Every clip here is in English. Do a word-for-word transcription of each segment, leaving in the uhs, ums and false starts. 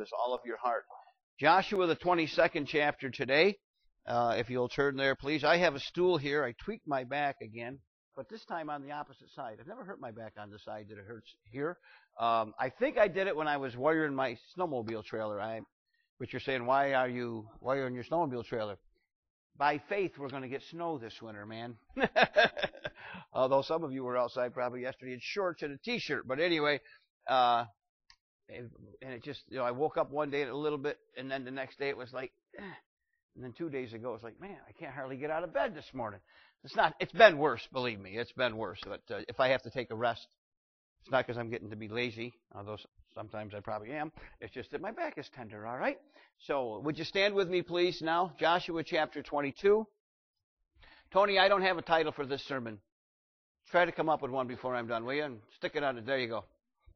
Lord is all of your heart. Joshua, the twenty-second chapter today. Uh, if you'll turn there, please. I have a stool here. I tweaked my back again, but this time on the opposite side. I've never hurt my back on the side that it hurts here. Um, I think I did it when I was wiring my snowmobile trailer. I, but you're saying, why are you wiring your snowmobile trailer? By faith, we're going to get snow this winter, man. Although some of you were outside probably yesterday in shorts and a T-shirt. But anyway, uh, and, and it just, you know, I woke up one day a little bit, and then the next day it was like, eh. And then two days ago, it was like, man, I can't hardly get out of bed this morning. It's not. It's been worse, believe me. It's been worse. But uh, if I have to take a rest, it's not because I'm getting to be lazy, although sometimes I probably am. It's just that my back is tender, all right? So would you stand with me, please, now? Joshua chapter twenty-two. Tony, I don't have a title for this sermon. Try to come up with one before I'm done, will you? And stick it on it. There you go.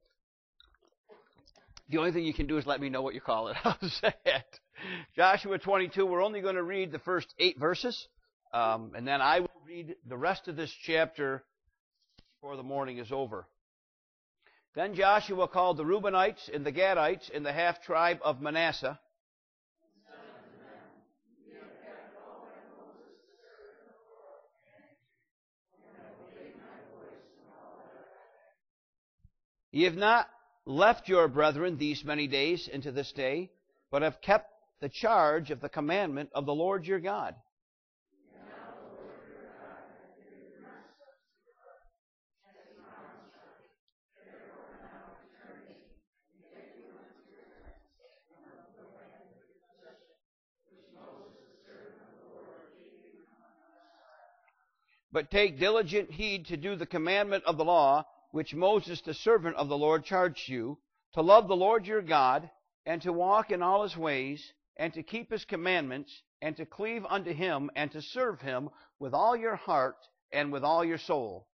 The only thing you can do is let me know what you call it. I'll say it. Joshua twenty-two, we're only going to read the first eight verses, um, and then I will read the rest of this chapter before the morning is over. Then Joshua called the Reubenites and the Gadites and the half-tribe of Manasseh. Ye have not left your brethren these many days into this day, but have kept the charge of the commandment of the Lord your God. But take diligent heed to do the commandment of the law, which Moses the servant of the Lord charged you, to love the Lord your God, and to walk in all his ways, and to keep his commandments, and to cleave unto him, and to serve him with all your heart and with all your soul.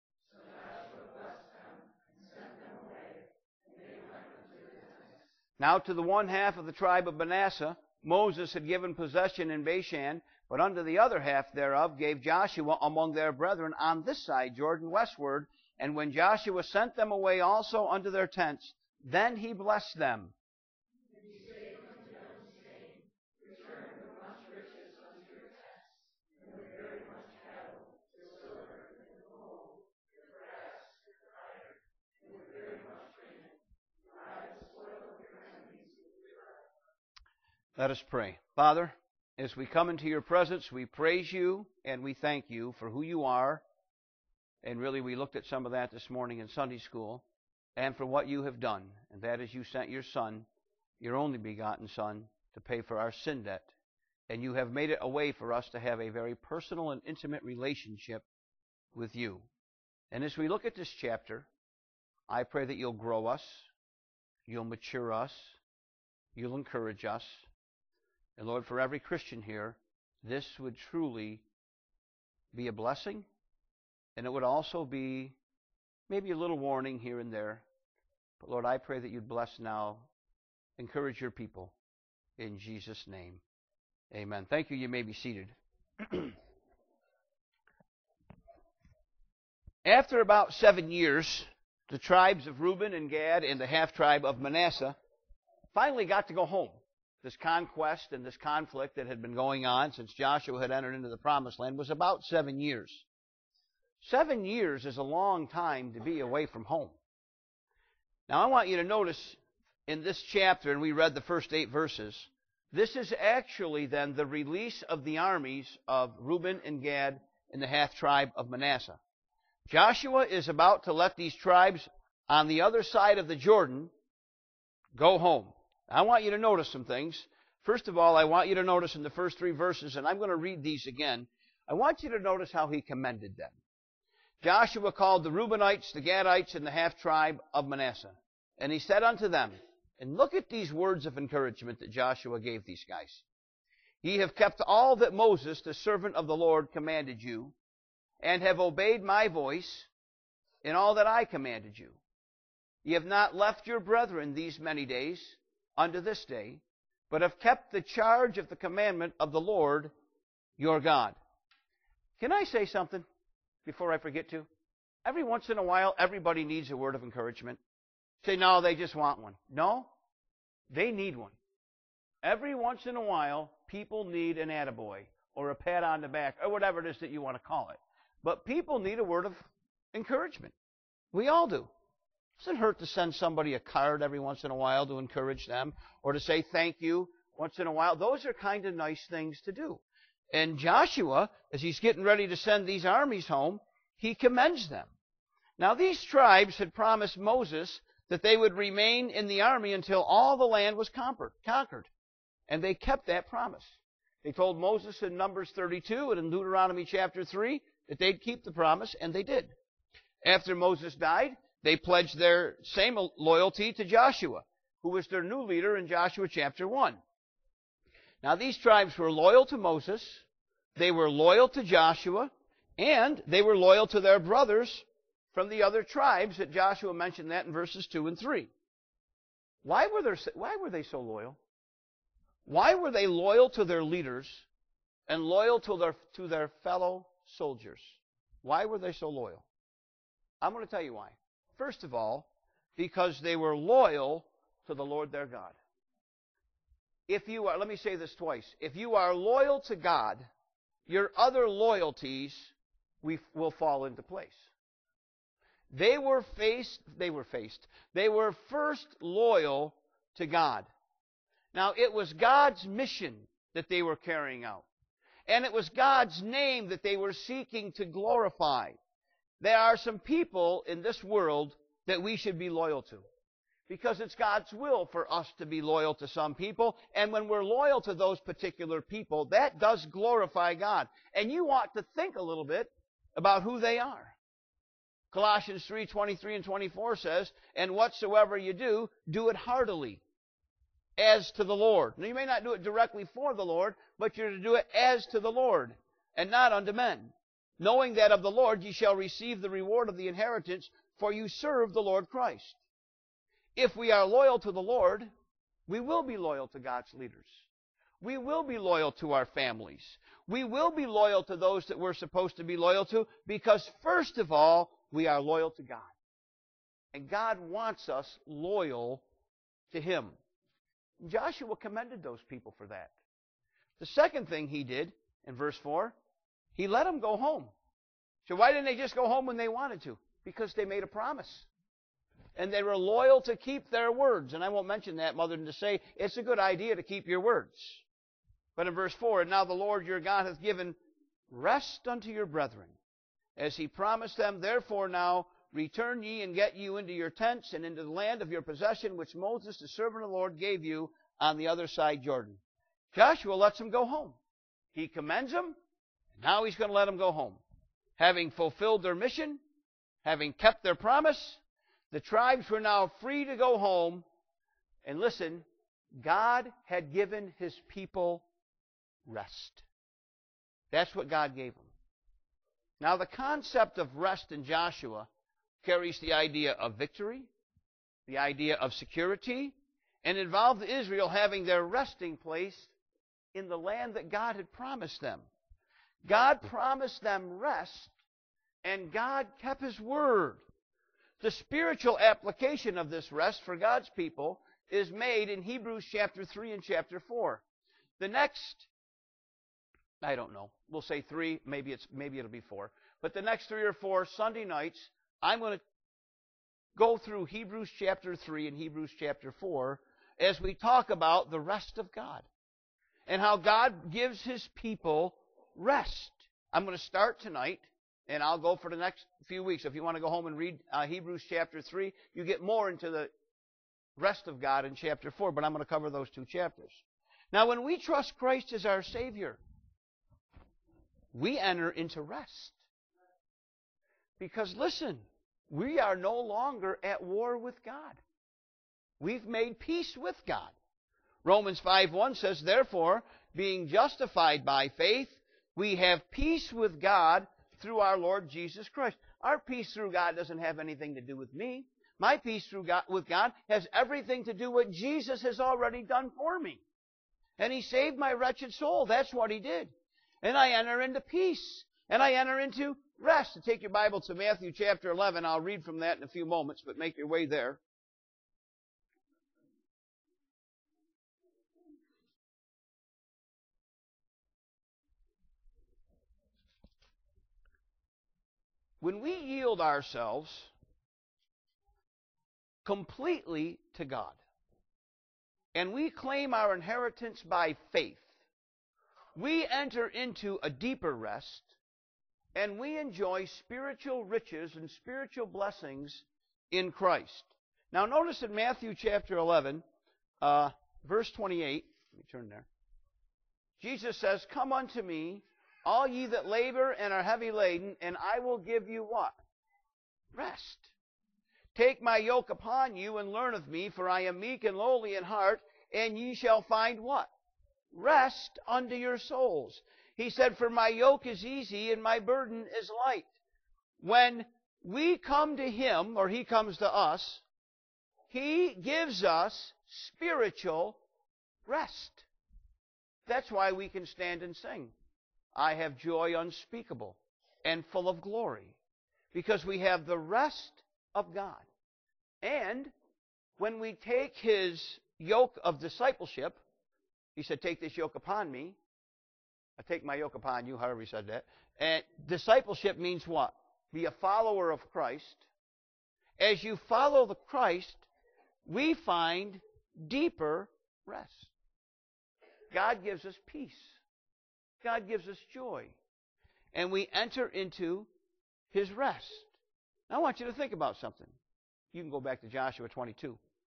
Now to the one half of the tribe of Manasseh, Moses had given possession in Bashan, but unto the other half thereof gave Joshua among their brethren on this side Jordan westward. And when Joshua sent them away also unto their tents, then he blessed them. Let us pray. Father, as we come into your presence, we praise you and we thank you for who you are. And really, we looked at some of that this morning in Sunday school, and for what you have done. And that is you sent your Son, your only begotten Son, to pay for our sin debt. And you have made it a way for us to have a very personal and intimate relationship with you. And as we look at this chapter, I pray that you'll grow us, you'll mature us, you'll encourage us. And Lord, for every Christian here, this would truly be a blessing, and it would also be maybe a little warning here and there. But Lord, I pray that you'd bless now, encourage your people, in Jesus' name. Amen. Thank you. You may be seated. After about seven years, the tribes of Reuben and Gad and the half-tribe of Manasseh finally got to go home. This conquest and this conflict that had been going on since Joshua had entered into the Promised Land was about seven years. Seven years is a long time to be away from home. Now, I want you to notice in this chapter, and we read the first eight verses, this is actually then the release of the armies of Reuben and Gad and the half-tribe of Manasseh. Joshua is about to let these tribes on the other side of the Jordan go home. I want you to notice some things. First of all, I want you to notice in the first three verses, and I'm going to read these again, I want you to notice how he commended them. Joshua called the Reubenites, the Gadites, and the half-tribe of Manasseh. And he said unto them, and look at these words of encouragement that Joshua gave these guys. Ye have kept all that Moses, the servant of the Lord, commanded you, and have obeyed my voice in all that I commanded you. Ye have not left your brethren these many days, unto this day, but have kept the charge of the commandment of the Lord your God. Can I say something before I forget to? Every once in a while, everybody needs a word of encouragement. Say, no, they just want one. No. They need one. Every once in a while, people need an attaboy or a pat on the back or whatever it is that you want to call it. But people need a word of encouragement. We all do. It doesn't hurt to send somebody a card every once in a while to encourage them or to say thank you once in a while. Those are kind of nice things to do. And Joshua, as he's getting ready to send these armies home, he commends them. Now, these tribes had promised Moses that they would remain in the army until all the land was conquered. And they kept that promise. They told Moses in Numbers thirty-two and in Deuteronomy chapter three that they'd keep the promise, and they did. After Moses died, they pledged their same loyalty to Joshua, who was their new leader in Joshua chapter one. Now, these tribes were loyal to Moses, they were loyal to Joshua, and they were loyal to their brothers from the other tribes that Joshua mentioned that in verses two and three. Why were, there, why were they so loyal? Why were they loyal to their leaders and loyal to their, to their fellow soldiers? Why were they so loyal? I'm going to tell you why. First of all, because they were loyal to the Lord their God. If you are, let me say this twice. If you are loyal to God, your other loyalties we, will fall into place. They were faced, they were faced, they were first loyal to God. Now, it was God's mission that they were carrying out. And it was God's name that they were seeking to glorify. There are some people in this world that we should be loyal to. Because it's God's will for us to be loyal to some people. And when we're loyal to those particular people, that does glorify God. And you ought to think a little bit about who they are. Colossians three twenty-three and twenty-four says, "And whatsoever you do, do it heartily, as to the Lord." Now, you may not do it directly for the Lord, but you're to do it as to the Lord, and not unto men. Knowing that of the Lord ye shall receive the reward of the inheritance, for you serve the Lord Christ. If we are loyal to the Lord, we will be loyal to God's leaders. We will be loyal to our families. We will be loyal to those that we're supposed to be loyal to, because first of all, we are loyal to God. And God wants us loyal to Him. Joshua commended those people for that. The second thing he did, in verse four, he let them go home. So why didn't they just go home when they wanted to? Because they made a promise. And they were loyal to keep their words. And I won't mention that, Mother, than to say it's a good idea to keep your words. But in verse four, "And now the Lord your God hath given rest unto your brethren, as He promised them. Therefore now return ye and get you into your tents and into the land of your possession, which Moses the servant of the Lord gave you on the other side Jordan." Joshua lets them go home. He commends them. Now he's going to let them go home. Having fulfilled their mission, having kept their promise, the tribes were now free to go home. And listen, God had given His people rest. That's what God gave them. Now, the concept of rest in Joshua carries the idea of victory, the idea of security, and involved Israel having their resting place in the land that God had promised them. God promised them rest, and God kept His word. The spiritual application of this rest for God's people is made in Hebrews chapter three and chapter four. The next, I don't know, we'll say three, maybe it's maybe it'll be four. But the next three or four Sunday nights, I'm going to go through Hebrews chapter three and Hebrews chapter four as we talk about the rest of God and how God gives His people rest. I'm going to start tonight, and I'll go for the next few weeks. If you want to go home and read uh, Hebrews chapter three, you get more into the rest of God in chapter four, but I'm going to cover those two chapters. Now, when we trust Christ as our Savior, we enter into rest. Because, listen, we are no longer at war with God. We've made peace with God. Romans five one says, "Therefore, being justified by faith, we have peace with God through our Lord Jesus Christ." Our peace through God doesn't have anything to do with me. My peace through God, with God has everything to do with what Jesus has already done for me. And He saved my wretched soul. That's what He did. And I enter into peace. And I enter into rest. To take your Bible to Matthew chapter eleven, I'll read from that in a few moments, but make your way there. When we yield ourselves completely to God, and we claim our inheritance by faith, we enter into a deeper rest, and we enjoy spiritual riches and spiritual blessings in Christ. Now notice in Matthew chapter eleven, uh, verse twenty-eight, let me turn there. Jesus says, "Come unto me, all ye that labor and are heavy laden, and I will give you" what? Rest. "Take my yoke upon you and learn of me, for I am meek and lowly in heart, and ye shall find" what? Rest unto your souls. He said, "For my yoke is easy and my burden is light." When we come to Him, or He comes to us, He gives us spiritual rest. That's why we can stand and sing, "I have joy unspeakable and full of glory," because we have the rest of God. And when we take His yoke of discipleship, He said, "Take this yoke upon me." I take my yoke upon you, however He said that. And discipleship means what? Be a follower of Christ. As you follow the Christ, we find deeper rest. God gives us peace. God gives us joy. And we enter into His rest. Now I want you to think about something. You can go back to Joshua twenty-two.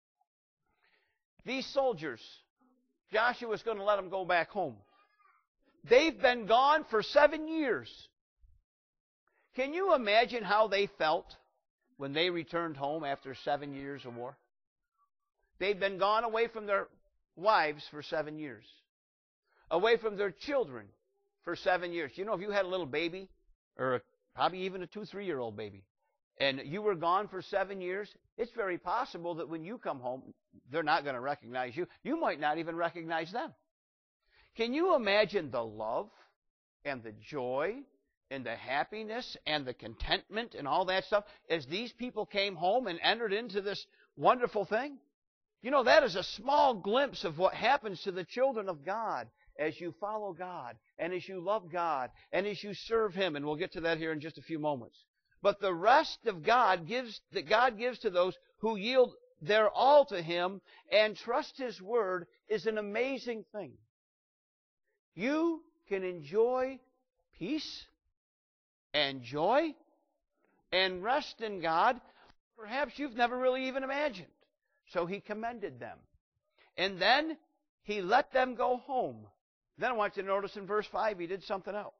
These soldiers, Joshua's going to let them go back home. They've been gone for seven years. Can you imagine how they felt when they returned home after seven years of war? They've been gone away from their wives for seven years. Away from their children for seven years. You know, if you had a little baby, or a, probably even a two, three-year-old baby, and you were gone for seven years, it's very possible that when you come home, they're not going to recognize you. You might not even recognize them. Can you imagine the love and the joy and the happiness and the contentment and all that stuff as these people came home and entered into this wonderful thing? You know, that is a small glimpse of what happens to the children of God as you follow God and as you love God and as you serve Him. And we'll get to that here in just a few moments. But the rest of God gives, that God gives to those who yield their all to Him and trust His Word is an amazing thing. You can enjoy peace and joy and rest in God perhaps you've never really even imagined. So He commended them. And then He let them go home. Then I want you to notice in verse five, He did something else.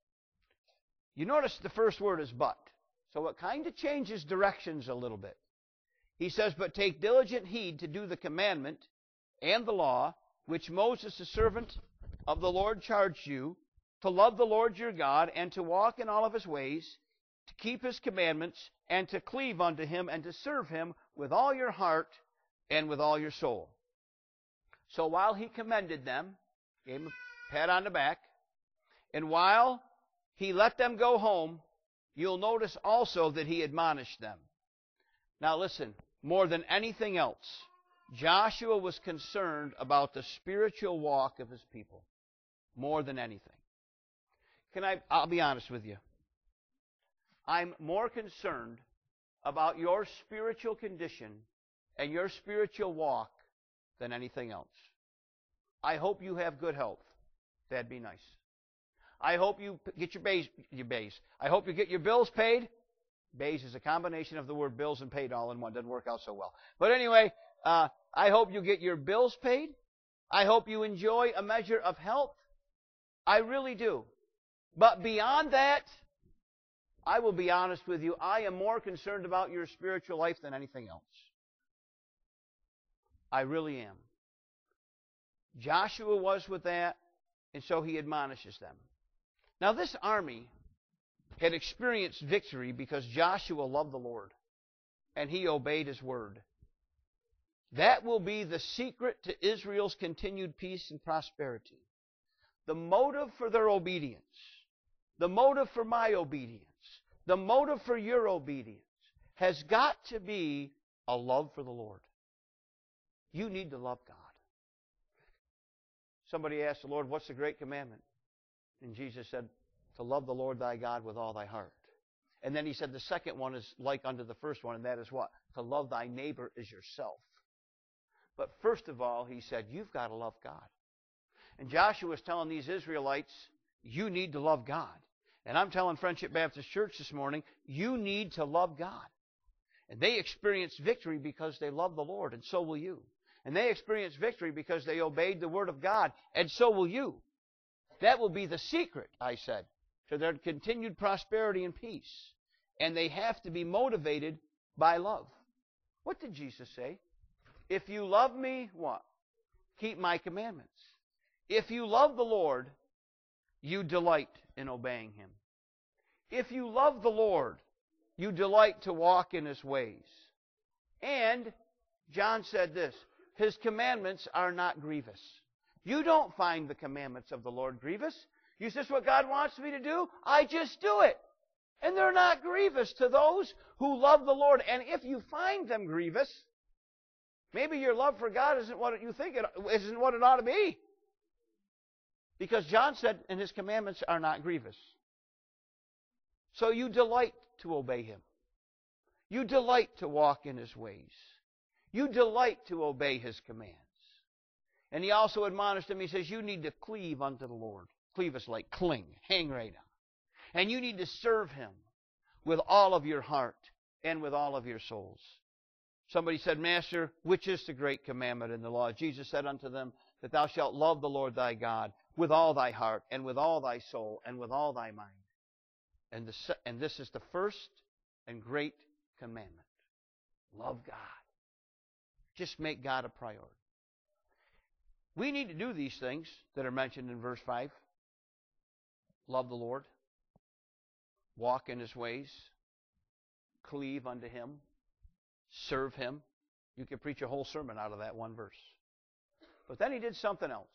You notice the first word is "but." So it kind of changes directions a little bit. He says, "But take diligent heed to do the commandment and the law, which Moses, the servant of the Lord, charged you, to love the Lord your God, and to walk in all of His ways, to keep His commandments, and to cleave unto Him, and to serve Him with all your heart and with all your soul." So while He commended them, gave them a pat on the back, and while He let them go home, you'll notice also that He admonished them. Now listen, more than anything else, Joshua was concerned about the spiritual walk of his people. More than anything. Can I, I'll be honest with you. I'm more concerned about your spiritual condition and your spiritual walk than anything else. I hope you have good health. That'd be nice. I hope you get your base, your base. I hope you get your bills paid. Base is a combination of the word bills and paid all in one. Doesn't work out so well. But anyway, uh, I hope you get your bills paid. I hope you enjoy a measure of health. I really do. But beyond that, I will be honest with you, I am more concerned about your spiritual life than anything else. I really am. Joshua was with that, and so he admonishes them. Now this army had experienced victory because Joshua loved the Lord, and he obeyed His word. That will be the secret to Israel's continued peace and prosperity. The motive for their obedience, the motive for my obedience, the motive for your obedience has got to be a love for the Lord. You need to love God. Somebody asked the Lord, what's the great commandment? And Jesus said, to love the Lord thy God with all thy heart. And then he said the second one is like unto the first one, and that is what? To love thy neighbor as yourself. But first of all, he said, you've got to love God. And Joshua was telling these Israelites, you need to love God. And I'm telling Friendship Baptist Church this morning, you need to love God. And they experienced victory because they love the Lord, and so will you. And they experienced victory because they obeyed the Word of God, and so will you. That will be the secret, I said, to their continued prosperity and peace. And they have to be motivated by love. What did Jesus say? If you love me, what? Keep my commandments. If you love the Lord, you delight in obeying Him. If you love the Lord, you delight to walk in His ways. And John said this, His commandments are not grievous. You don't find the commandments of the Lord grievous. You say, this is what God wants me to do? I just do it. And they're not grievous to those who love the Lord. And if you find them grievous, maybe your love for God isn't what you think it isn't what it ought to be. Because John said, and His commandments are not grievous. So you delight to obey Him. You delight to walk in His ways. You delight to obey His commands. And He also admonished them, He says, you need to cleave unto the Lord. Cleave is like cling, hang right on. And you need to serve Him with all of your heart and with all of your souls. Somebody said, Master, which is the great commandment in the law? Jesus said unto them, that thou shalt love the Lord thy God with all thy heart and with all thy soul and with all thy mind. And, the, and this is the first and great commandment. Love God. Just make God a priority. We need to do these things that are mentioned in verse five. Love the Lord. Walk in His ways. Cleave unto Him. Serve Him. You could preach a whole sermon out of that one verse. But then He did something else.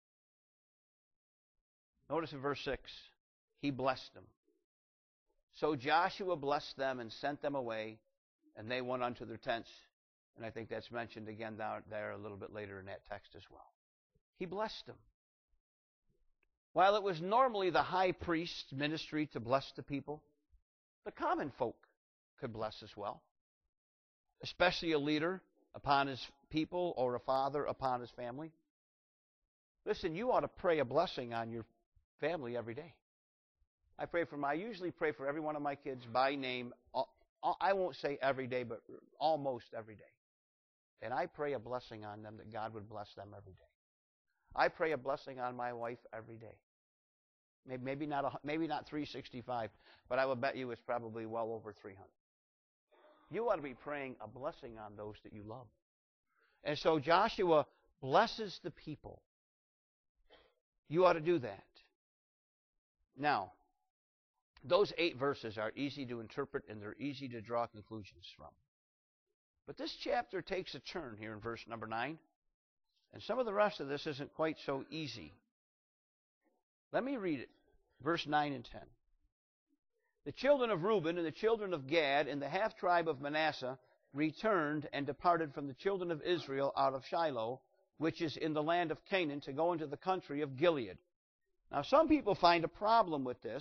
Notice in verse six, He blessed them. So Joshua blessed them and sent them away, and they went unto their tents. And I think that's mentioned again down there a little bit later in that text as well. He blessed them. While it was normally the high priest's ministry to bless the people, the common folk could bless as well. Especially a leader upon his people or a father upon his family. Listen, you ought to pray a blessing on your family every day. I pray for my, I usually pray for every one of my kids by name. I won't say every day, but almost every day. And I pray a blessing on them that God would bless them every day. I pray a blessing on my wife every day. Maybe, maybe not a, maybe not three sixty-five, but I will bet you it's probably well over three hundred. You ought to be praying a blessing on those that you love. And so Joshua blesses the people. You ought to do that. Now, those eight verses are easy to interpret and they're easy to draw conclusions from. But this chapter takes a turn here in verse number nine. And some of the rest of this isn't quite so easy. Let me read it. Verse nine and ten. The children of Reuben and the children of Gad and the half-tribe of Manasseh returned and departed from the children of Israel out of Shiloh, which is in the land of Canaan, to go into the country of Gilead. Now, some people find a problem with this.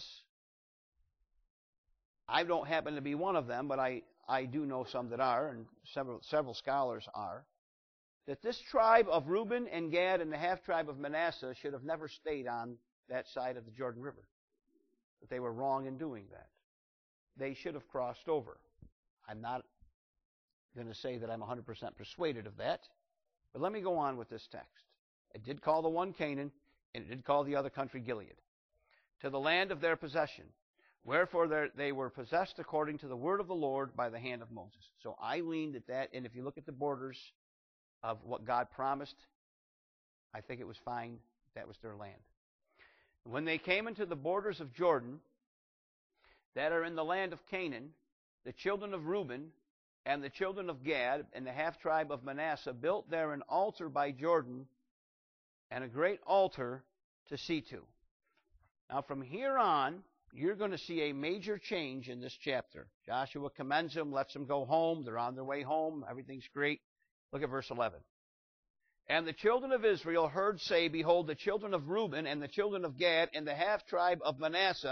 I don't happen to be one of them, but I, I do know some that are, and several, several scholars are, that this tribe of Reuben and Gad and the half-tribe of Manasseh should have never stayed on that side of the Jordan River. That they were wrong in doing that. They should have crossed over. I'm not going to say that I'm one hundred percent persuaded of that, but let me go on with this text. It did call the one Canaan, and it did call the other country Gilead, to the land of their possession. Wherefore they were possessed according to the word of the Lord by the hand of Moses. So I leaned at that, and if you look at the borders of what God promised, I think it was fine. That was their land. When they came into the borders of Jordan, that are in the land of Canaan, the children of Reuben and the children of Gad and the half-tribe of Manasseh built there an altar by Jordan and a great altar to see to. Now from here on, you're going to see a major change in this chapter. Joshua commends them, lets them go home. They're on their way home. Everything's great. Look at verse eleven. And the children of Israel heard say, Behold, the children of Reuben and the children of Gad and the half-tribe of Manasseh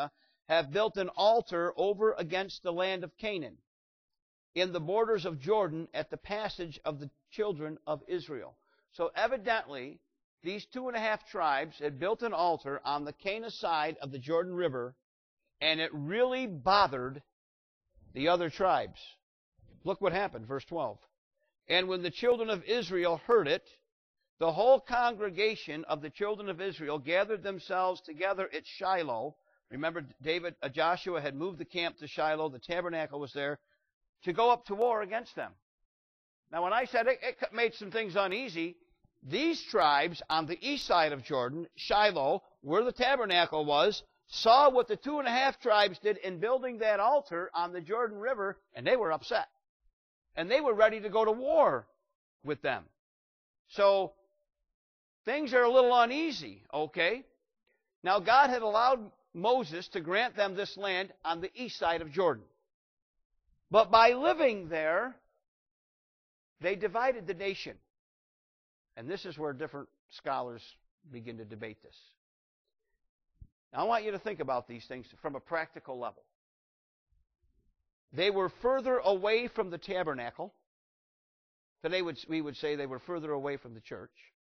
have built an altar over against the land of Canaan, in the borders of Jordan, at the passage of the children of Israel. So evidently, these two and a half tribes had built an altar on the Canaan side of the Jordan River, and it really bothered the other tribes. Look what happened, verse twelve. And when the children of Israel heard it, the whole congregation of the children of Israel gathered themselves together at Shiloh. Remember, David, uh, Joshua had moved the camp to Shiloh. The tabernacle was there, to go up to war against them. Now, when I said it, it made some things uneasy, these tribes on the east side of Jordan, Shiloh, where the tabernacle was, saw what the two and a half tribes did in building that altar on the Jordan River, and they were upset. And they were ready to go to war with them. So, things are a little uneasy, okay? Now, God had allowed Moses to grant them this land on the east side of Jordan. But by living there, they divided the nation. And this is where different scholars begin to debate this. Now, I want you to think about these things from a practical level. They were further away from the tabernacle. Today we would say they were further away from the church.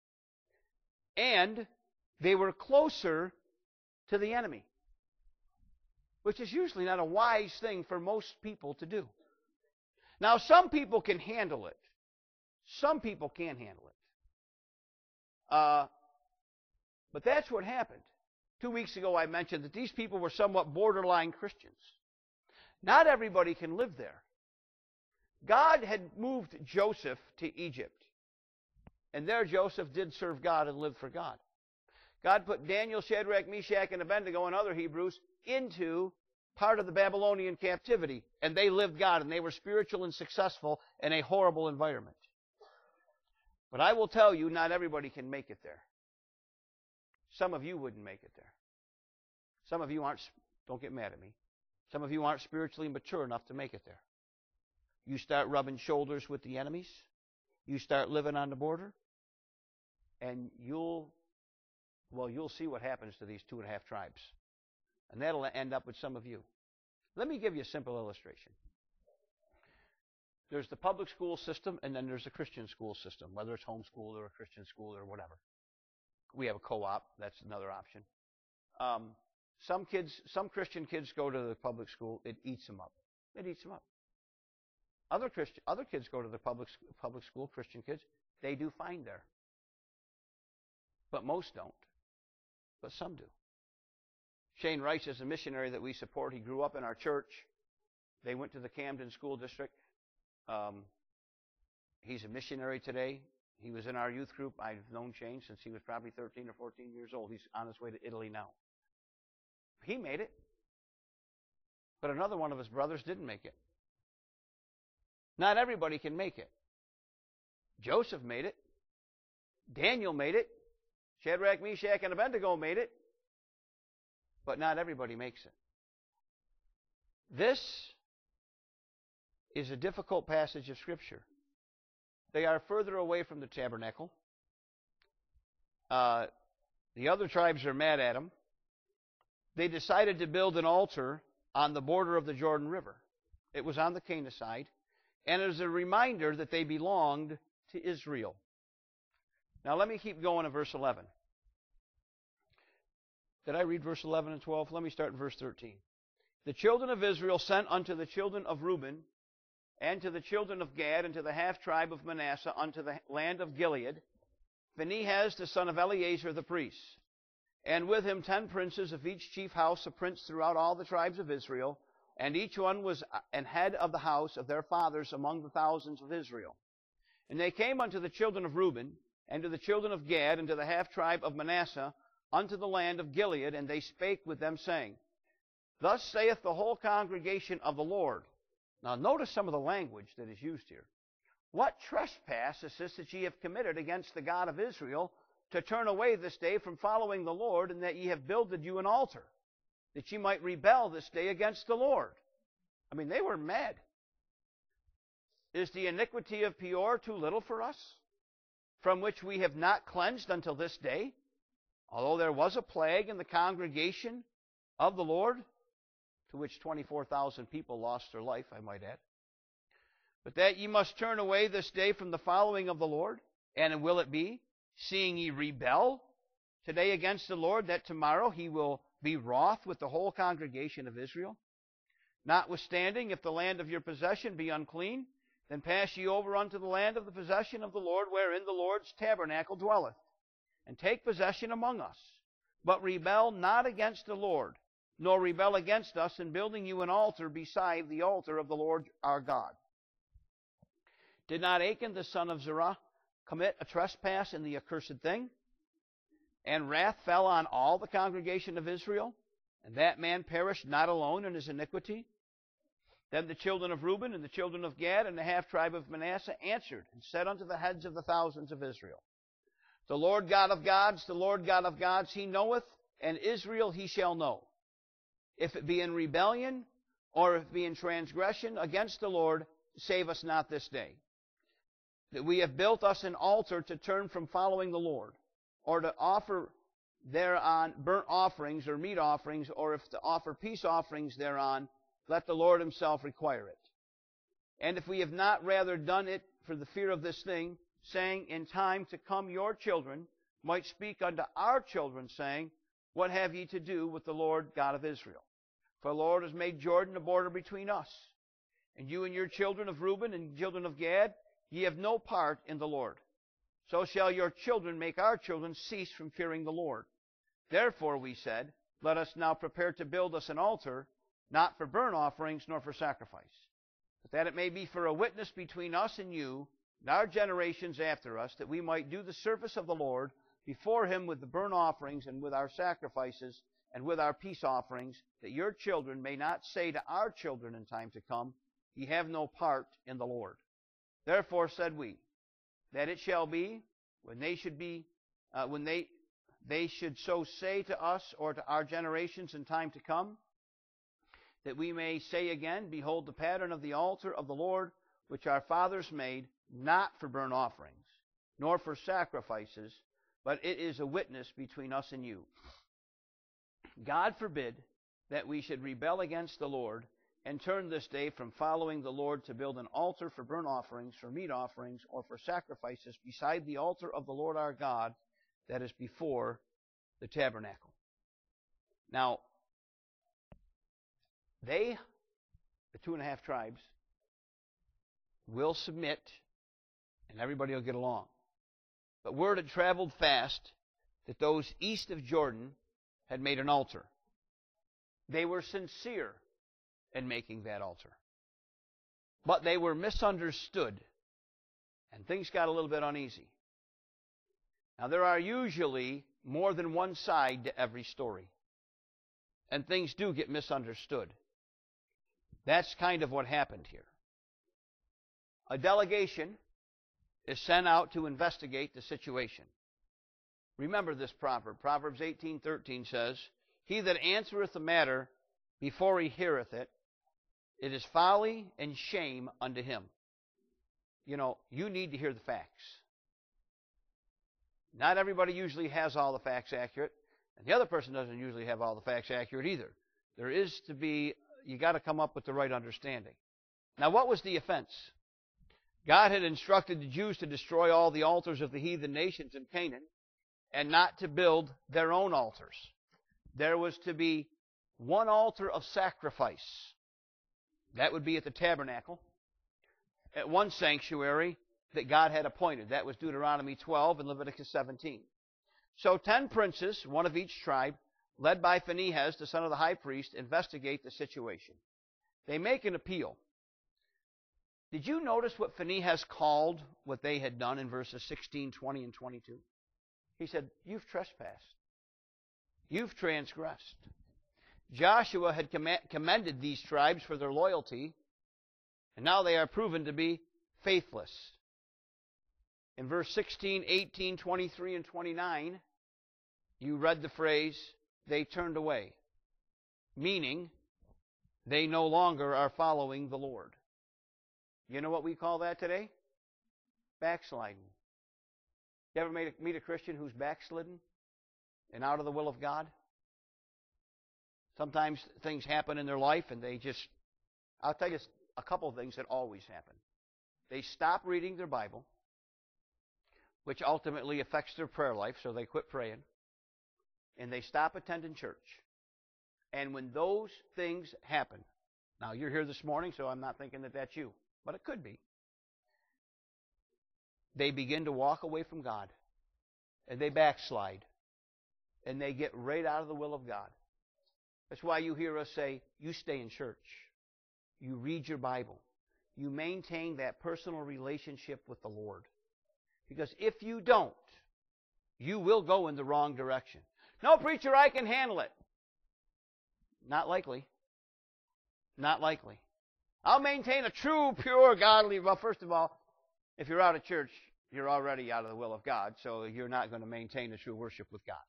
And they were closer to the enemy, which is usually not a wise thing for most people to do. Now, some people can handle it. Some people can't handle it. Uh, but that's what happened. Two weeks ago I mentioned that these people were somewhat borderline Christians. Not everybody can live there. God had moved Joseph to Egypt. And there Joseph did serve God and live for God. God put Daniel, Shadrach, Meshach, and Abednego and other Hebrews into part of the Babylonian captivity. And they lived God, and they were spiritual and successful in a horrible environment. But I will tell you, not everybody can make it there. Some of you wouldn't make it there. Some of you aren't, don't get mad at me. Some of you aren't spiritually mature enough to make it there. You start rubbing shoulders with the enemies. You start living on the border. And you'll, well, you'll see what happens to these two and a half tribes. And that'll end up with some of you. Let me give you a simple illustration. There's the public school system, and then there's the Christian school system, whether it's homeschool or a Christian school or whatever. We have a co-op. That's another option. Um, some kids, some Christian kids go to the public school. It eats them up. It eats them up. Other Christian, other kids go to the public public school. Christian kids, they do fine there. But most don't. But some do. Shane Rice is a missionary that we support. He grew up in our church. They went to the Camden School District. Um, he's a missionary today. He was in our youth group. I've known Shane since he was probably thirteen or fourteen years old. He's on his way to Italy now. He made it. But another one of his brothers didn't make it. Not everybody can make it. Joseph made it. Daniel made it. Shadrach, Meshach, and Abednego made it. But not everybody makes it. This is a difficult passage of Scripture. They are further away from the tabernacle. Uh, the other tribes are mad at them. They decided to build an altar on the border of the Jordan River. It was on the Canaan side, and it was a reminder that they belonged to Israel. Now let me keep going to verse eleven. Did I read verse eleven and twelve? Let me start in verse thirteen. The children of Israel sent unto the children of Reuben, and to the children of Gad, and to the half tribe of Manasseh, unto the land of Gilead, Phinehas the son of Eleazar the priest, and with him ten princes of each chief house, a prince throughout all the tribes of Israel, and each one was an head of the house of their fathers among the thousands of Israel. And they came unto the children of Reuben, and to the children of Gad, and to the half tribe of Manasseh, unto the land of Gilead, and they spake with them, saying, Thus saith the whole congregation of the Lord. Now notice some of the language that is used here. What trespass is this that ye have committed against the God of Israel, to turn away this day from following the Lord, and that ye have builded you an altar, that ye might rebel this day against the Lord? I mean, they were mad. Is the iniquity of Peor too little for us, from which we have not cleansed until this day? Although there was a plague in the congregation of the Lord, to which twenty-four thousand people lost their life, I might add. But that ye must turn away this day from the following of the Lord, and will it be, seeing ye rebel today against the Lord, that tomorrow he will be wroth with the whole congregation of Israel? Notwithstanding, if the land of your possession be unclean, then pass ye over unto the land of the possession of the Lord, wherein the Lord's tabernacle dwelleth, and take possession among us. But rebel not against the Lord, nor rebel against us in building you an altar beside the altar of the Lord our God. Did not Achan the son of Zerah commit a trespass in the accursed thing? And wrath fell on all the congregation of Israel, and that man perished not alone in his iniquity? Then the children of Reuben and the children of Gad and the half-tribe of Manasseh answered and said unto the heads of the thousands of Israel, The Lord God of gods, the Lord God of gods, he knoweth, and Israel he shall know. If it be in rebellion, or if it be in transgression against the Lord, save us not this day. That we have built us an altar to turn from following the Lord, or to offer thereon burnt offerings or meat offerings, or if to offer peace offerings thereon, let the Lord himself require it. And if we have not rather done it for the fear of this thing, saying, In time to come your children might speak unto our children, saying, What have ye to do with the Lord God of Israel? For the Lord has made Jordan a border between us. And you and your children of Reuben and children of Gad, ye have no part in the Lord. So shall your children make our children cease from fearing the Lord. Therefore we said, Let us now prepare to build us an altar, not for burnt offerings, nor for sacrifice, but that it may be for a witness between us and you, and our generations after us, that we might do the service of the Lord before him with the burnt offerings and with our sacrifices and with our peace offerings, that your children may not say to our children in time to come, Ye have no part in the Lord. Therefore said we, that it shall be, when they should be, uh, when they they should so say to us or to our generations in time to come, that we may say again, Behold the pattern of the altar of the Lord, which our fathers made, not for burnt offerings, nor for sacrifices, but it is a witness between us and you. God forbid that we should rebel against the Lord, and turn this day from following the Lord to build an altar for burnt offerings, for meat offerings, or for sacrifices beside the altar of the Lord our God that is before the tabernacle. Now, they, the two and a half tribes, will submit, and everybody will get along. But word had traveled fast that those east of Jordan had made an altar. They were sincere in making that altar. But they were misunderstood, and things got a little bit uneasy. Now, there are usually more than one side to every story, and things do get misunderstood. That's kind of what happened here. A delegation is sent out to investigate the situation. Remember this proverb. Proverbs eighteen thirteen says, He that answereth the matter before he heareth it, it is folly and shame unto him. You know, you need to hear the facts. Not everybody usually has all the facts accurate, and the other person doesn't usually have all the facts accurate either. There is to be, you got to come up with the right understanding. Now, what was the offense? God had instructed the Jews to destroy all the altars of the heathen nations in Canaan and not to build their own altars. There was to be one altar of sacrifice. That would be at the tabernacle, at one sanctuary that God had appointed. That was Deuteronomy twelve and Leviticus seventeen. So ten princes, one of each tribe, led by Phinehas, the son of the high priest, investigate the situation. They make an appeal. Did you notice what Phinehas called what they had done in verses sixteen, twenty, and twenty-two? He said, You've trespassed. You've transgressed. Joshua had commended these tribes for their loyalty, and now they are proven to be faithless. In verse sixteen, eighteen, twenty-three, and twenty-nine, you read the phrase, they turned away, meaning they no longer are following the Lord. You know what we call that today? Backsliding. You ever meet a, meet a Christian who's backslidden and out of the will of God? Sometimes things happen in their life and they just, I'll tell you a couple of things that always happen. They stop reading their Bible, which ultimately affects their prayer life, so they quit praying. And they stop attending church. And when those things happen, now you're here this morning, so I'm not thinking that that's you, but it could be. They begin to walk away from God, and they backslide, and they get right out of the will of God. That's why you hear us say, you stay in church. You read your Bible. You maintain that personal relationship with the Lord. Because if you don't, you will go in the wrong direction. No, preacher, I can handle it. Not likely. Not likely. I'll maintain a true, pure, godly... Well, first of all, if you're out of church, you're already out of the will of God, so you're not going to maintain a true worship with God.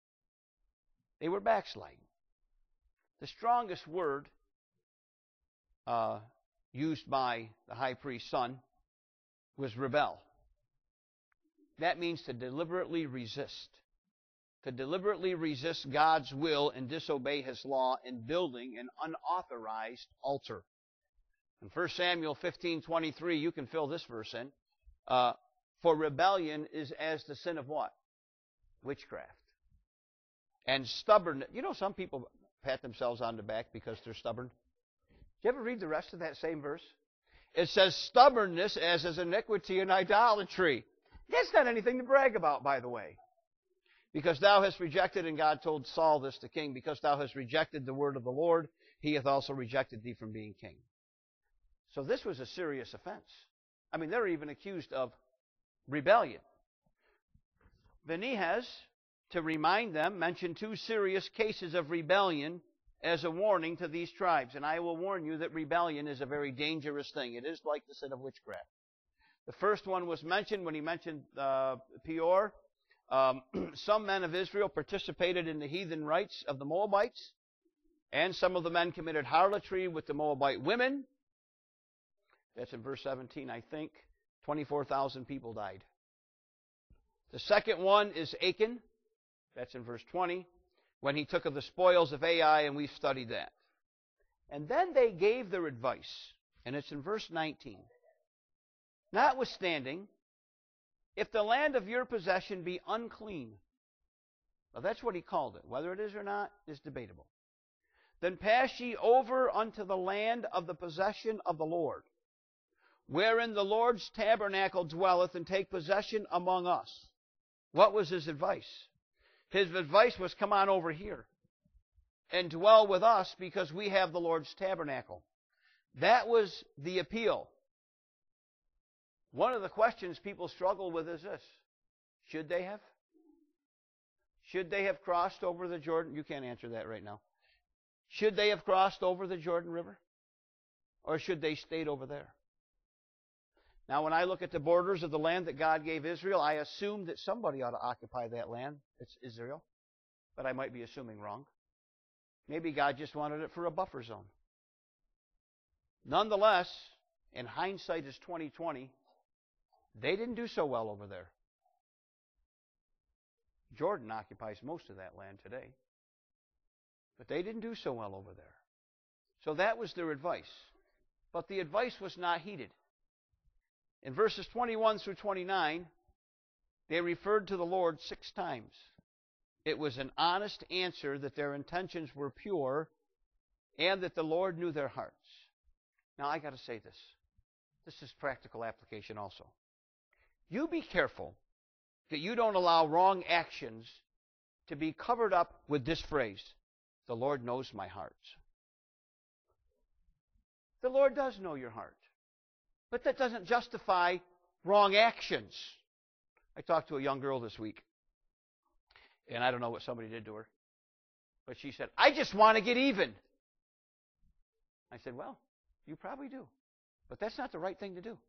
They were backsliding. The strongest word uh, used by the high priest's son was rebel. That means to deliberately resist. To deliberately resist God's will and disobey His law in building an unauthorized altar. In First Samuel fifteen twenty-three, you can fill this verse in. Uh, For rebellion is as the sin of what? Witchcraft. And stubbornness. You know, some people pat themselves on the back because they're stubborn. Did you ever read the rest of that same verse? It says, stubbornness as is iniquity and idolatry. That's not anything to brag about, by the way. Because thou hast rejected, and God told Saul this, the king, because thou hast rejected the word of the Lord, He hath also rejected thee from being king. So this was a serious offense. I mean, they're even accused of rebellion. Phinehas, to remind them, mentioned two serious cases of rebellion as a warning to these tribes. And I will warn you that rebellion is a very dangerous thing. It is like the sin of witchcraft. The first one was mentioned when he mentioned uh, Peor. Um, some men of Israel participated in the heathen rites of the Moabites, and some of the men committed harlotry with the Moabite women. That's in verse seventeen, I think. twenty-four thousand people died. The second one is Achan. That's in verse twenty. When he took of the spoils of Ai, and we've studied that. And then they gave their advice. And it's in verse nineteen. Notwithstanding, if the land of your possession be unclean, well, that's what he called it. Whether it is or not is debatable. Then pass ye over unto the land of the possession of the Lord, wherein the Lord's tabernacle dwelleth, and take possession among us. What was his advice? His advice was, come on over here and dwell with us because we have the Lord's tabernacle. That was the appeal. One of the questions people struggle with is this. Should they have? Should they have crossed over the Jordan? You can't answer that right now. Should they have crossed over the Jordan River? Or should they stayed over there? Now, when I look at the borders of the land that God gave Israel, I assume that somebody ought to occupy that land. It's Israel. But I might be assuming wrong. Maybe God just wanted it for a buffer zone. Nonetheless, in hindsight is twenty twenty, they didn't do so well over there. Jordan occupies most of that land today. But they didn't do so well over there. So that was their advice. But the advice was not heeded. In verses twenty-one through twenty-nine, they referred to the Lord six times. It was an honest answer that their intentions were pure and that the Lord knew their hearts. Now, I got to say this. This is practical application also. You be careful that you don't allow wrong actions to be covered up with this phrase, the Lord knows my heart. The Lord does know your heart. But that doesn't justify wrong actions. I talked to a young girl this week, and I don't know what somebody did to her, but she said, I just want to get even. I said, well, you probably do, but that's not the right thing to do.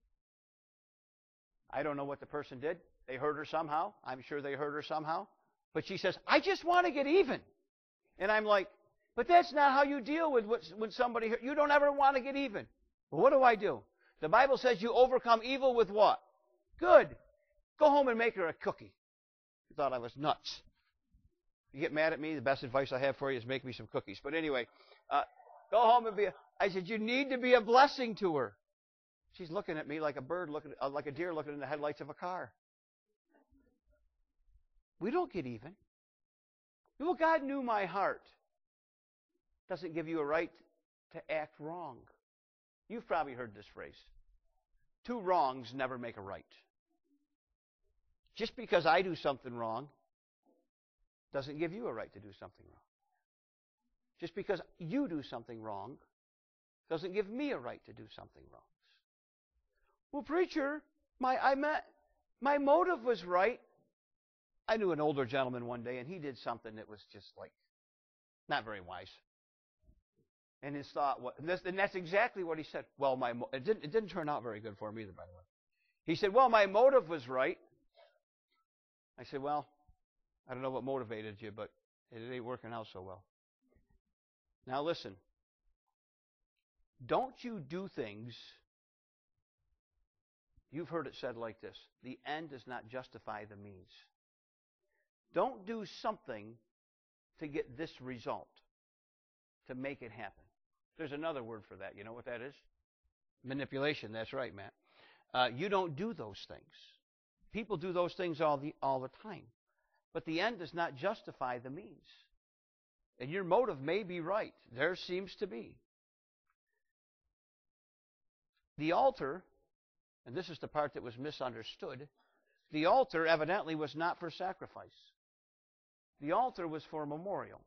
I don't know what the person did. They hurt her somehow. I'm sure they hurt her somehow. But she says, I just want to get even. And I'm like, but that's not how you deal with what, when somebody hurt. You don't ever want to get even. Well, what do I do? The Bible says you overcome evil with what? Good. Go home and make her a cookie. You thought I was nuts. You get mad at me, the best advice I have for you is make me some cookies. But anyway, uh, go home and be a, I said, you need to be a blessing to her. She's looking at me like a bird, looking, uh, like a deer looking in the headlights of a car. We don't get even. Well, God knew my heart. Doesn't give you a right to act wrong. You've probably heard this phrase. Two wrongs never make a right. Just because I do something wrong doesn't give you a right to do something wrong. Just because you do something wrong doesn't give me a right to do something wrong. Well, preacher, my I met, my motive was right. I knew an older gentleman one day, and he did something that was just like not very wise. And his thought was, and that's exactly what he said. Well, my it didn't it didn't turn out very good for him either, by the way. He said, "Well, my motive was right." I said, "Well, I don't know what motivated you, but it ain't working out so well." Now listen. Don't you do things. You've heard it said like this: the end does not justify the means. Don't do something to get this result, to make it happen. There's another word for that. You know what that is? Manipulation. That's right, Matt. Uh, you don't do those things. People do those things all the all the time. But the end does not justify the means. And your motive may be right. There seems to be. The altar, and this is the part that was misunderstood, the altar evidently was not for sacrifice. The altar was for memorial.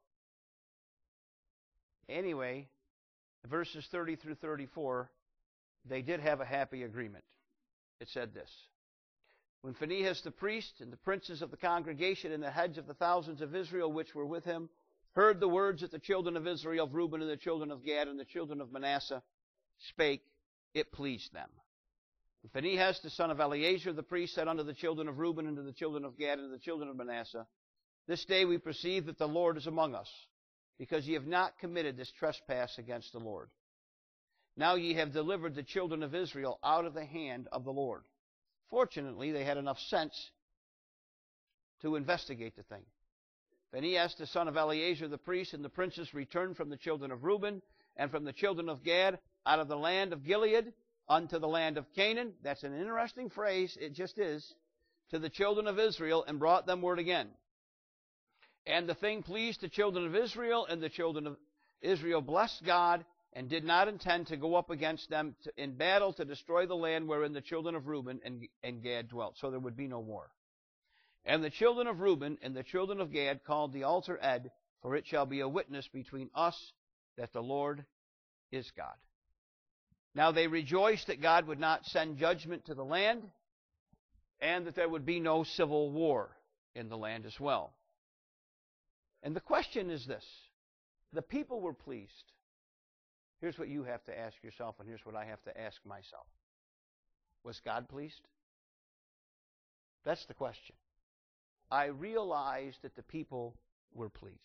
Anyway, verses thirty through thirty-four, they did have a happy agreement. It said this: when Phinehas the priest and the princes of the congregation and the heads of the thousands of Israel which were with him heard the words that the children of Israel, of Reuben and the children of Gad and the children of Manasseh spake, it pleased them. And Phinehas the son of Eleazar the priest said unto the children of Reuben and to the children of Gad and to the children of Manasseh, this day we perceive that the Lord is among us, because ye have not committed this trespass against the Lord. Now ye have delivered the children of Israel out of the hand of the Lord. Fortunately, they had enough sense to investigate the thing. Phinehas the son of Eleazar the priest and the princes returned from the children of Reuben and from the children of Gad out of the land of Gilead unto the land of Canaan. That's an interesting phrase, it just is. To the children of Israel, and brought them word again. And the thing pleased the children of Israel, and the children of Israel blessed God, and did not intend to go up against them to, in battle to destroy the land wherein the children of Reuben and, and Gad dwelt. So there would be no war. And the children of Reuben and the children of Gad called the altar Ed, for it shall be a witness between us that the Lord is God. Now they rejoiced that God would not send judgment to the land, and that there would be no civil war in the land as well. And the question is this: the people were pleased. Here's what you have to ask yourself, and here's what I have to ask myself. Was God pleased? That's the question. I realized that the people were pleased.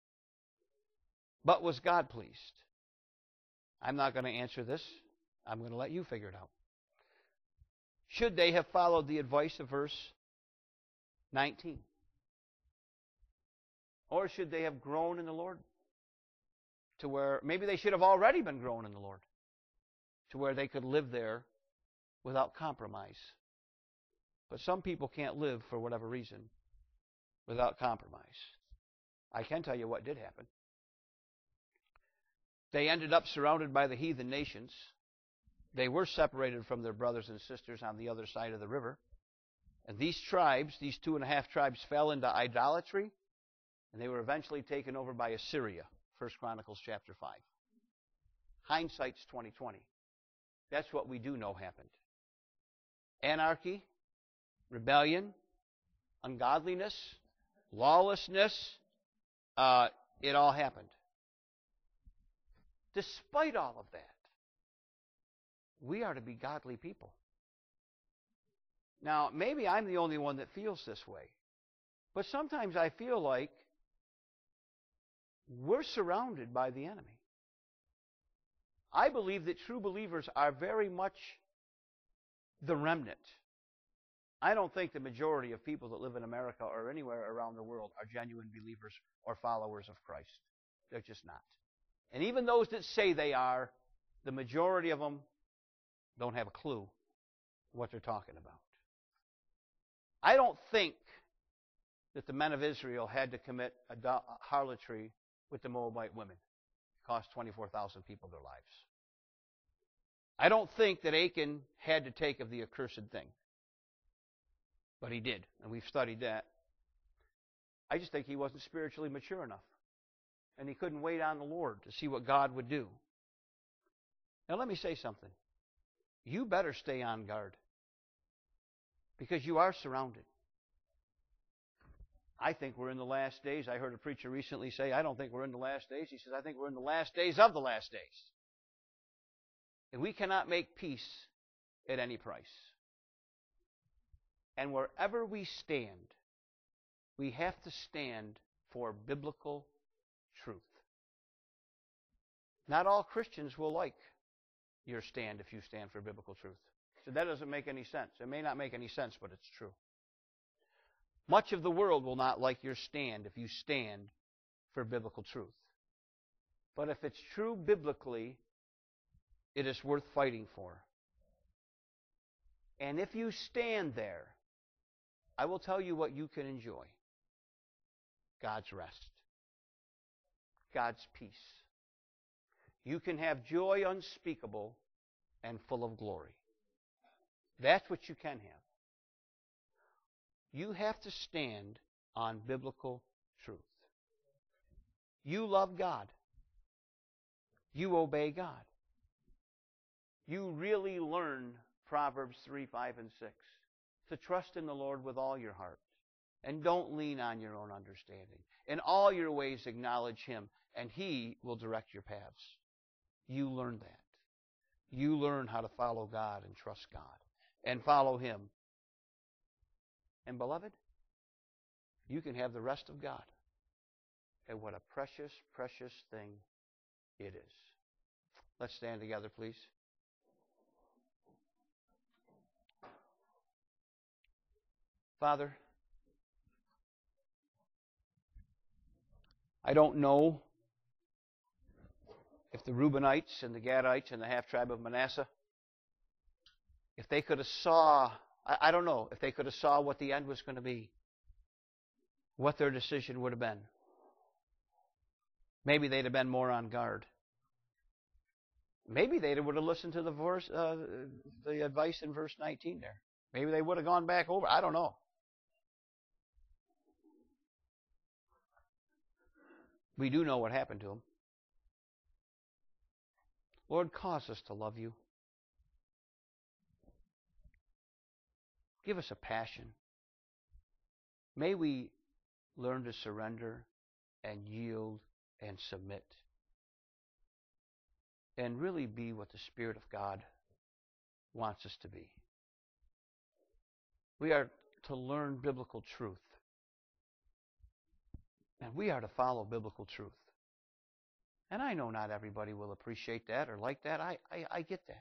But was God pleased? I'm not going to answer this. I'm going to let you figure it out. Should they have followed the advice of verse nineteen? Or should they have grown in the Lord? To where maybe they should have already been grown in the Lord, to where they could live there without compromise. But some people can't live, for whatever reason, without compromise. I can tell you what did happen. They ended up surrounded by the heathen nations. They were separated from their brothers and sisters on the other side of the river. And these tribes, these two and a half tribes, fell into idolatry, and they were eventually taken over by Assyria. First Chronicles chapter five. Hindsight's twenty twenty. That's what we do know happened. Anarchy, rebellion, ungodliness, lawlessness, uh, it all happened. Despite all of that, we are to be godly people. Now, maybe I'm the only one that feels this way, but sometimes I feel like we're surrounded by the enemy. I believe that true believers are very much the remnant. I don't think the majority of people that live in America or anywhere around the world are genuine believers or followers of Christ. They're just not. And even those that say they are, the majority of them don't have a clue what they're talking about. I don't think that the men of Israel had to commit a harlotry with the Moabite women. It cost twenty-four thousand people their lives. I don't think that Achan had to take of the accursed thing. But he did, and we've studied that. I just think he wasn't spiritually mature enough. And he couldn't wait on the Lord to see what God would do. Now let me say something. You better stay on guard. Because you are surrounded. I think we're in the last days. I heard a preacher recently say, I don't think we're in the last days. He says, I think we're in the last days of the last days. And we cannot make peace at any price. And wherever we stand, we have to stand for biblical truth. Not all Christians will like your stand if you stand for biblical truth. So that doesn't make any sense. It may not make any sense, but it's true. Much of the world will not like your stand if you stand for biblical truth. But if it's true biblically, it is worth fighting for. And if you stand there, I will tell you what you can enjoy. God's rest. God's peace. You can have joy unspeakable and full of glory. That's what you can have. You have to stand on biblical truth. You love God. You obey God. You really learn Proverbs three, five, and six. To trust in the Lord with all your heart. And don't lean on your own understanding. In all your ways acknowledge Him, and He will direct your paths. You learn that. You learn how to follow God and trust God. And follow Him. And beloved, you can have the rest of God. And what a precious, precious thing it is. Let's stand together, please. Father, I don't know if the Reubenites and the Gadites and the half-tribe of Manasseh, if they could have saw, I, I don't know, if they could have saw what the end was going to be, what their decision would have been. Maybe they'd have been more on guard. Maybe they would have listened to the verse, uh, the advice in verse nineteen there. Maybe they would have gone back over. I don't know. We do know what happened to them. Lord, cause us to love you. Give us a passion. May we learn to surrender and yield and submit and really be what the Spirit of God wants us to be. We are to learn biblical truth. And we are to follow biblical truth. And I know not everybody will appreciate that or like that. I, I, I get that.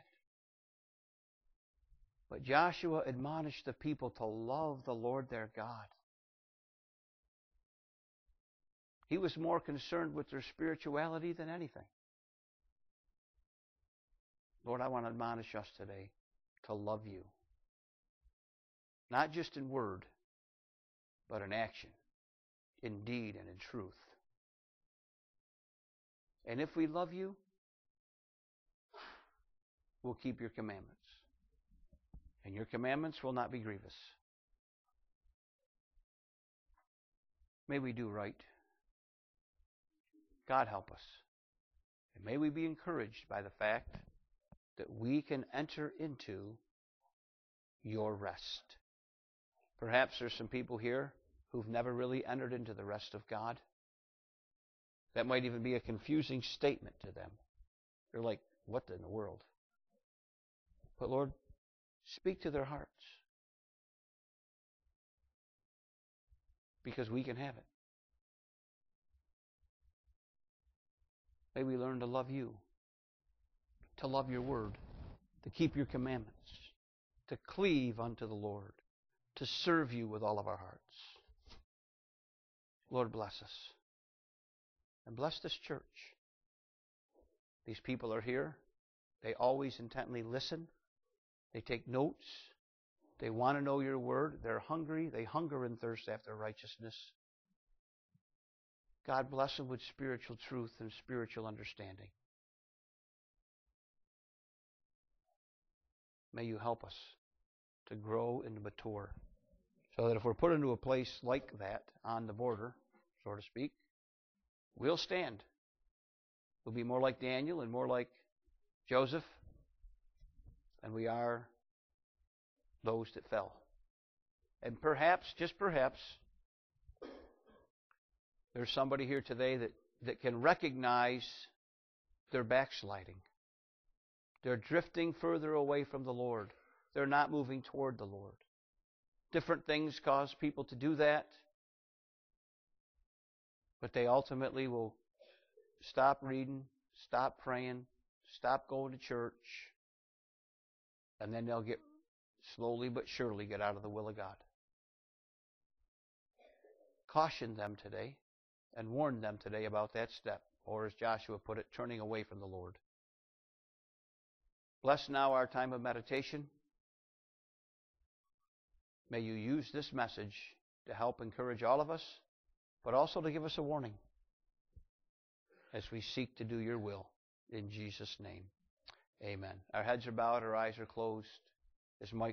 But Joshua admonished the people to love the Lord their God. He was more concerned with their spirituality than anything. Lord, I want to admonish us today to love you. Not just in word, but in action, in deed, and in truth. And if we love you, we'll keep your commandments. And your commandments will not be grievous. May we do right. God help us. And may we be encouraged by the fact that we can enter into your rest. Perhaps there's some people here who've never really entered into the rest of God. That might even be a confusing statement to them. They're like, what in the world? But Lord, speak to their hearts. Because we can have it. May we learn to love you, to love your word, to keep your commandments, to cleave unto the Lord, to serve you with all of our hearts. Lord, bless us. And bless this church. These people are here. They always intently listen. They take notes. They want to know your word. They're hungry. They hunger and thirst after righteousness. God bless them with spiritual truth and spiritual understanding. May you help us to grow and to mature, so that if we're put into a place like that, on the border, so to speak, we'll stand. We'll be more like Daniel and more like Joseph than we are those that fell. And perhaps, just perhaps, there's somebody here today that, that can recognize their backsliding. They're drifting further away from the Lord. They're not moving toward the Lord. Different things cause people to do that, but they ultimately will stop reading, stop praying, stop going to church, and then they'll get slowly but surely get out of the will of God. Caution them today and warn them today about that step, or as Joshua put it, turning away from the Lord. Bless now our time of meditation. May you use this message to help encourage all of us, but also to give us a warning as we seek to do your will. In Jesus' name, amen. Our heads are bowed, our eyes are closed. As Mike